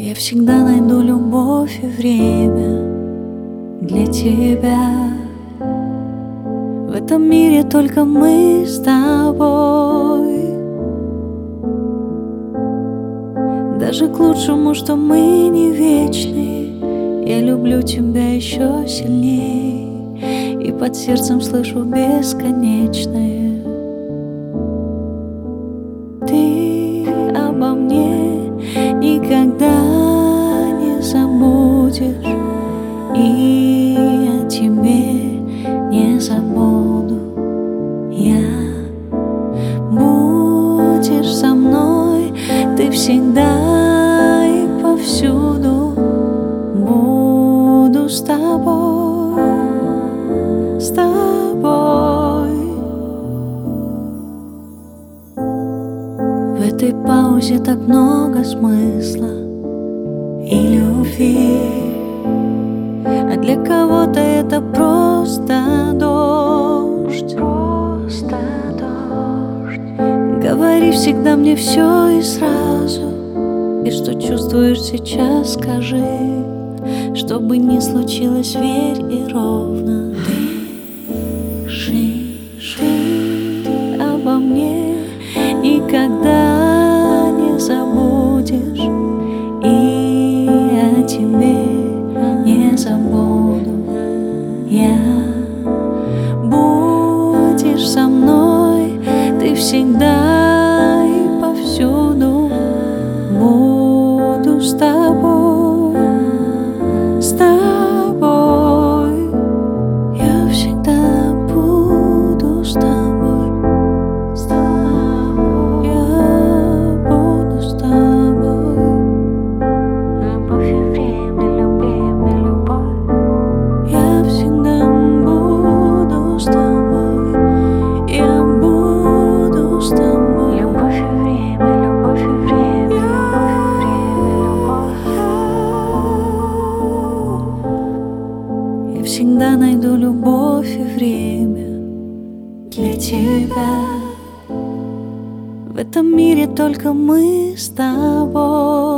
Я всегда найду любовь и время для тебя. В этом мире только мы с тобой. Даже к лучшему, что мы не вечны. Я люблю тебя еще сильней, и под сердцем слышу бесконечное. Ты обо мне никогда не забудешь, и о тебе не забуду я. Будешь со мной ты всегда и повсюду. Буду с тобой, с тобой. В этой паузе так много смысла и любви, а для кого-то это просто дождь. Говори всегда мне все и сразу, и что чувствуешь сейчас, скажи. Что бы ни случилось, верь и ровно дыши. Ты обо мне никогда не забудешь, и о тебе не забуду я. Будешь со мной ты всегда и повсюду. Буду с тобой, с тобой. Я всегда буду с тобой, с тобой. Я буду с тобой. Любовь и время, любовь. Я всегда буду с тобой. Я буду с тобой. Любовь и время, любовь и время, я всегда найду любовь и время для тебя. В этом мире только мы с тобой.